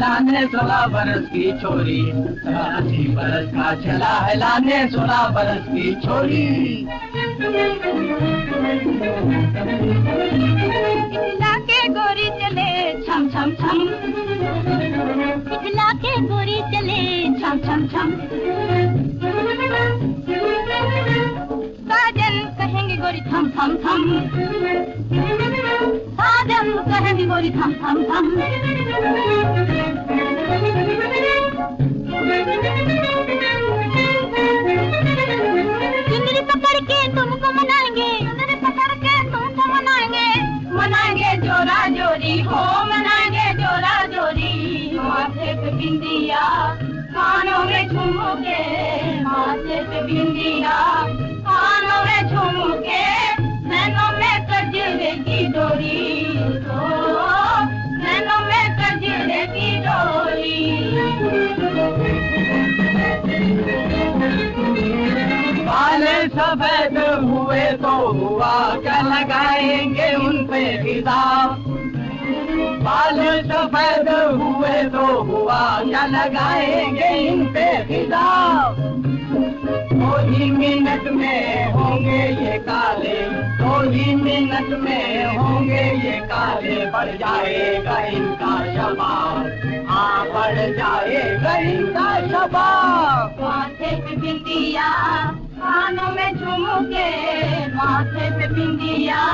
लाने 16 बरस की छोरी, 80 बरस का चला है लाने 16 बरस की छोरी। इतला के गोरी चले छम छम छम, इतला के गोरी चले छम छम छम। साजन कहेंगे गोरी थम थम थम, साजन कहेंगे गोरी थम थम थम। चुनरी पकड़ के तुमको मनाएंगे, चुनरी पकड़ के तुमको मनाएंगे, मनाएंगे जोरा जोरी हो, मनाएंगे जोरा जोरी। माथे पे बिंदिया कानों में झुमके, माथे पे बिंदिया कानों में झुमके, नैनों में कजरे की डोरी, नैनों में कजरे की डोरी। बाले सफेद हुए तो हुआ क्या लगाएंगे उन पे फिदा, बाल सफेद हुए तो हुआ क्या लगाएंगे इन पे फिदा। 2 ही मिनट में होंगे ये काले, 2 ही मिनट में होंगे ये काले, बढ़ जाएगा इनका शबाब, हाँ बढ़ जाएगा इनका शबाब। माथे पे बिंदिया कानों में झुमके, माथे पे बिंदिया